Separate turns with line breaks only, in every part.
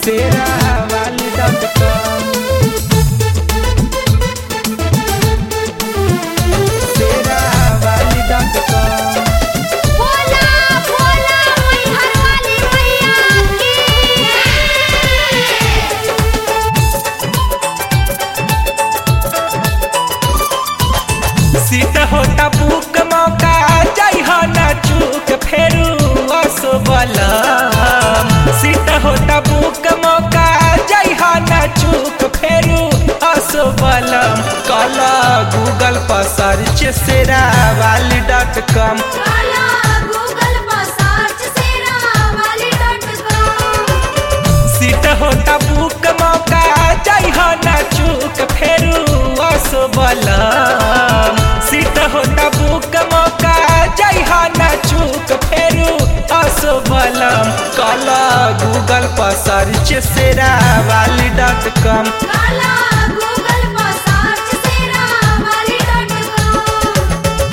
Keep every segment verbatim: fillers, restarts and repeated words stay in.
शेरा वाली dot com Sherawali dot com.
Bhola Bhola Maihar वाली मैया की।
सीट होता बुक मौका जाइ हो न चूक फेरू असबलम। सीट होता बुक मौका जाइ हो न चूक फेरू असबलम। कला गूगल पर search Sherawali dot com.
काला गूगल पर search Sherawali dot com.
Seat होता बुक मौका जाइ हो न चूक फेरू असबलम। सीट होता बुक मौका जाइ हो न चूक फेरू असबलम। कला गूगल पर search Sherawali dot com.
काला गूगल पर search Sherawali dot com.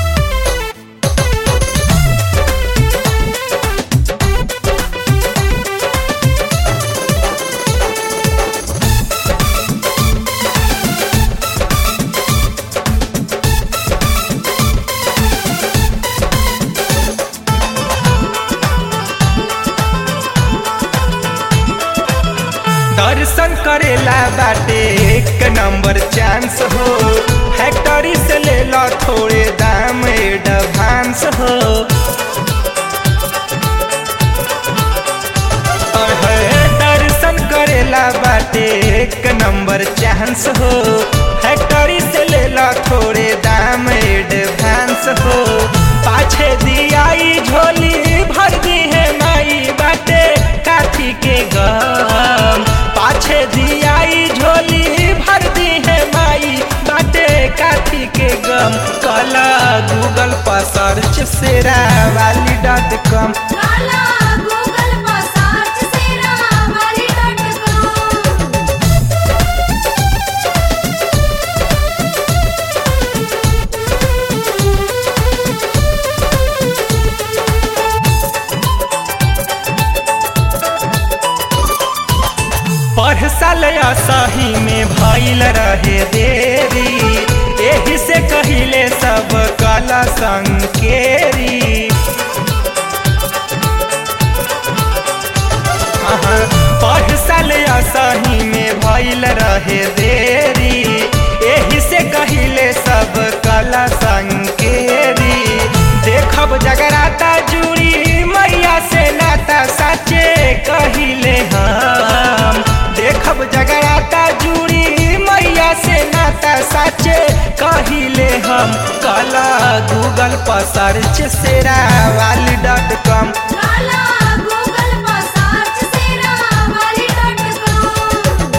दर्शन करेला बाटे एक नंबर चांस हो। फैक्ट्री से ले लो थोड़े दाम एडवांस हो। और है दर्शन करेला बाटे एक नंबर चांस हो। फैक्ट्री से ले लो थोड़े दाम एडवांस हो। पाछे दियाई झोली भर दी है माई बाटे काठी के गम। पाछे दियाई झोली भर दी है माई बाटे काठी के गम। कला गूगल पर search Sherawali dot com.
काला गूगल पर search Sherawali dot com.
पढ़ साल सही में भइल रहे देरी। एही से कहिले सब कला संकेरी। अहाँ पढ़ साल सही में भइल रहे देरी। एही से कहिले सब कला संकेरी। देखब जगराता जुड़ी मैया से नाता साचे कहिले हम। देखब जगराता जुड़ी मैया से नाता साचे कहिले हम। कला गूगल पर search Sherawali dot com.
काला गूगल पर search Sherawali dot com.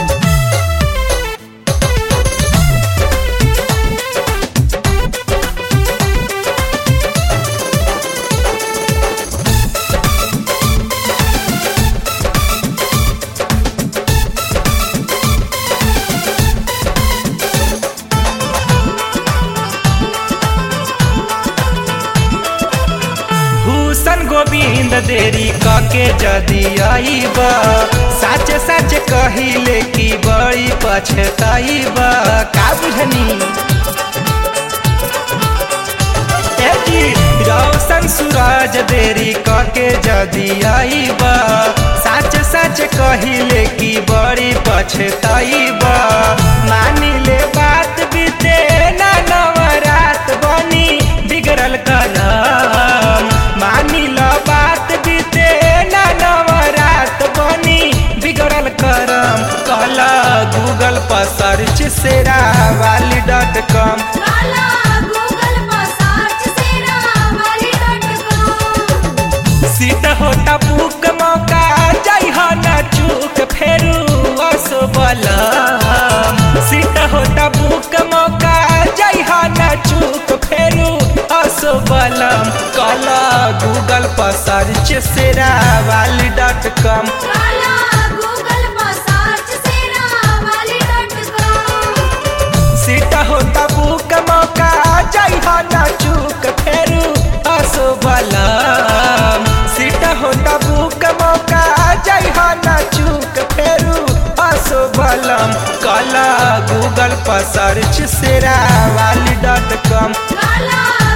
Bhushan Govind देरी कके जदी आईबा। सच सच कहिले की बड़ी पछताईबा। का बुझनी ए जी रोशन सूरज देरी कके जदी आईबा। सच सच कहिले की बड़ी पछताईबा। मानी ले बात बीते ना नवरात बनी बिगड़ल कलम। मानी लो बात बीते ना नवरात बनी बिगड़ल करम। कला गूगल पर search Sherawali dot com.
काला गूगल पर search Sherawali dot com.
Seat होता बुक मौका जाइ हो न चूक फेरू असबलम। सीट होता बुक मौका जाइ हो न चूक फेरू असबलम। कला गूगल पर search Sherawali dot com.
काला गूगल पर search Sherawali dot com.
Seat होता बुक मौका जाइ हो न चूक फेरू असबलम। सीट होता बुक मौका जाइ हो न चूक कलम कला गूगल पर search Sherawali dot com.
काला